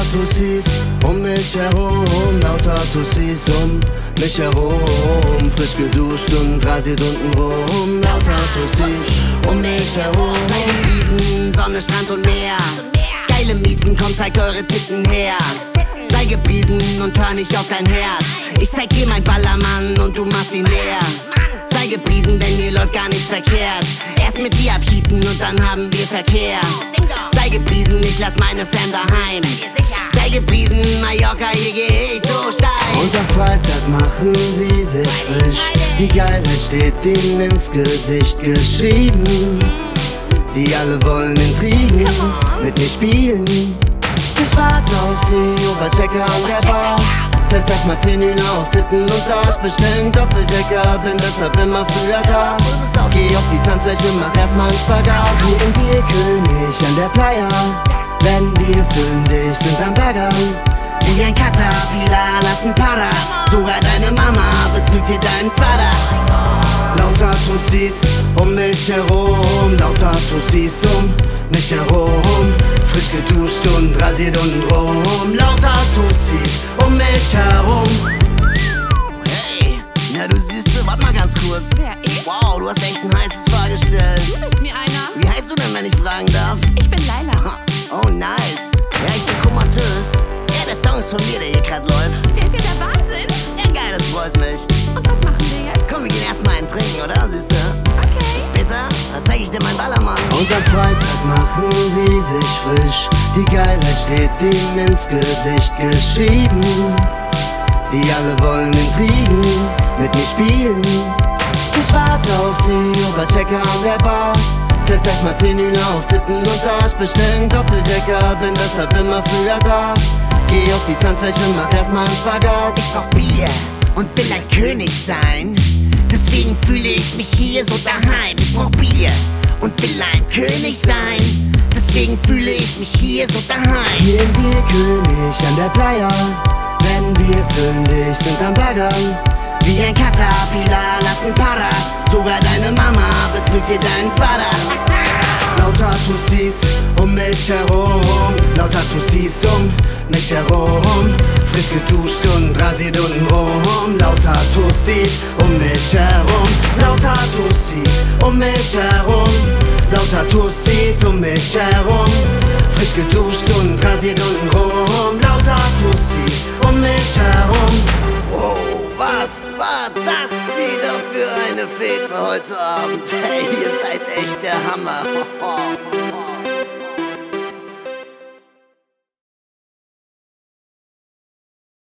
Tussis um mich herum, lauter Tussis um mich herum. Frisch geduscht und rasiert untenrum, lauter Tussis um mich herum. Wiesen, Sonne, Strand und Meer. Geile Miezen, komm, zeigt eure Titten her. Sei gepriesen und hör nicht auf dein Herz. Ich zeig dir mein Ballermann und du machst ihn leer. Sei gepriesen, denn hier läuft gar nichts verkehrt. Erst mit dir abschießen und dann haben wir Verkehr. Sei gepriesen, ich lass meine Fam daheim. Sei gepriesen, Mallorca, hier geh ich so steil. Und am Freitag machen sie sich frisch. Die Geilheit steht ihnen ins Gesicht geschrieben. Sie alle wollen Intrigen mit mir spielen. Ich warte auf sie, Oberchecker an der Bar. Test erstmal 10 Hühner auf Titten und Arsch. Bestellen Doppeldecker, bin deshalb immer früher da. Geh auf die Tanzfläche, mach erstmal einen Spagat. Wie im Bierkönig an der Playa. Wenn wir fündig sind am Bagger. Wie ein Caterpillar, lass ein Para. Sogar deine Mama betrügt hier deinen Vater. Lauter Tussis um mich herum, lauter Tussis um mich herum. Frisch geduscht und rasiert untenrum, lauter Tussis um mich herum. Hey, na du Süße, warte mal ganz kurz. Wer, ich? Wow, du hast echt ein heißes Paar gestellt. Du bist mir einer. Wie heißt du denn, wenn ich fragen darf? Ich bin Laila. Ha, oh nice, ja ich bin komatös. Ja, der Song ist von mir, der hier grad läuft. Der ist ja der Wahnsinn. Ja geil, das freut mich. Und was machen wir jetzt? Komm, wir gehen erstmal einen trinken, oder Süße? Okay. Später, dann zeig ich dir mein Ballermann. Und am Freitag machen sie sich frisch. Die Geilheit steht ihnen ins Gesicht geschrieben. Sie alle wollen Intrigen mit mir spielen. Ich warte auf sie, Oberchecker an der Bar. Test erstmal 10 Hühner auf Titten und Arsch. Bestellen Doppeldecker, bin deshalb immer früher da. Geh auf die Tanzfläche, mach erstmal einen Spagat. Ich brauch Bier und will ein König sein. Deswegen fühle ich mich hier so daheim. Ich brauch Bier und will ein König sein. Deswegen fühle ich mich hier so daheim. Hier im Bierkönig an der Playa. Wenn wir fündig sind am Bagger. Wie ein Caterpillar, lass ein Para. Sogar deine Mama betrügt hier deinen Vater. Lauter Tussis um mich herum, lauter Tussis um mich herum. Frisch geduscht und rasiert untenrum, lauter Tussis um mich herum. Lauter Tussis um mich herum, lauter Tussis um mich herum. Frisch geduscht und rasiert untenrum, lauter Tussis um mich herum. Oh, was war das wieder für eine Fete heute Abend? Hey, ihr seid echt der Hammer.